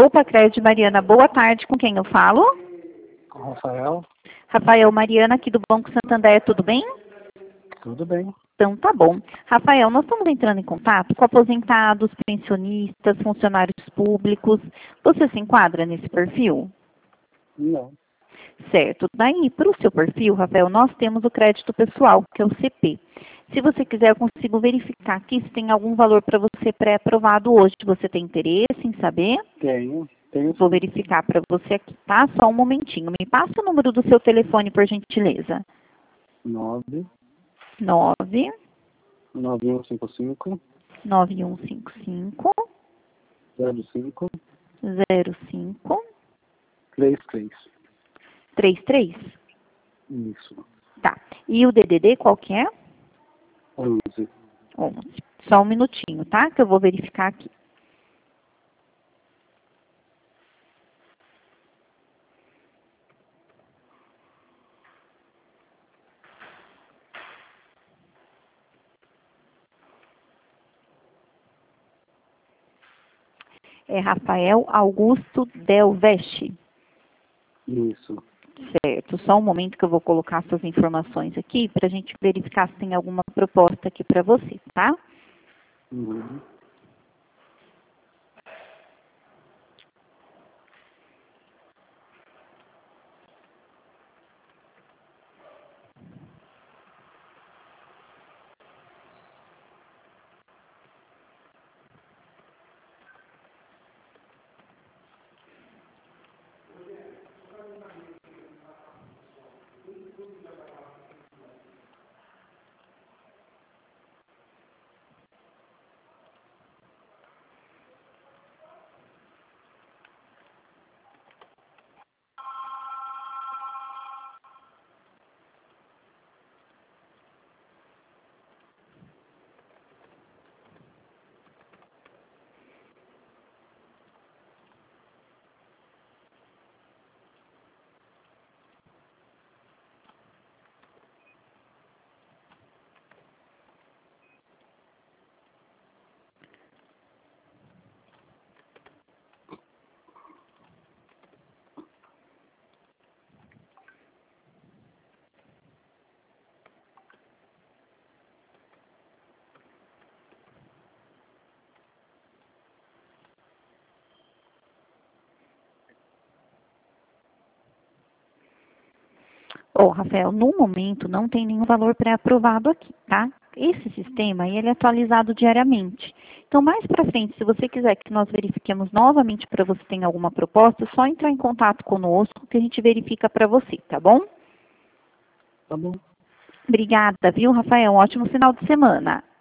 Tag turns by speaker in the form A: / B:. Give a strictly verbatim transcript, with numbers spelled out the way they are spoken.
A: Opa, Crédito Mariana, boa tarde. Com quem eu falo?
B: Com o Rafael.
A: Rafael Mariana, aqui do Banco Santander, tudo bem?
B: Tudo bem.
A: Então, tá bom. Rafael, nós estamos entrando em contato com aposentados, pensionistas, funcionários públicos. Você se enquadra nesse perfil?
B: Não.
A: Certo. Daí, para o seu perfil, Rafael, nós temos o crédito pessoal, que é o C P. Se você quiser, eu consigo verificar aqui se tem algum valor para você pré-aprovado hoje. Você tem interesse em saber?
B: Tenho. Tenho
A: Vou
B: sim.
A: verificar para você aqui, tá? Só um momentinho. Me passa o número do seu telefone, por gentileza.
B: nove
A: nove
B: nove um cinco cinco
A: nove um cinco cinco
B: zero cinco
A: zero cinco
B: três três.
A: três três.
B: Isso.
A: Tá. E o D D D qual que é?
B: onze.
A: onze. Só um minutinho, tá? Que eu vou verificar aqui. É Rafael Augusto Delveste.
B: Isso.
A: Certo. Só um momento que eu vou colocar suas informações aqui para a gente verificar se tem alguma proposta aqui para você, tá?
B: Uhum.
A: Ô, Rafael, no momento não tem nenhum valor pré-aprovado aqui, tá? Esse sistema aí, ele é atualizado diariamente. Então, mais para frente, se você quiser que nós verifiquemos novamente para você ter alguma proposta, é só entrar em contato conosco que a gente verifica para você, tá bom?
B: Tá bom.
A: Obrigada, viu, Rafael? Um ótimo final de semana.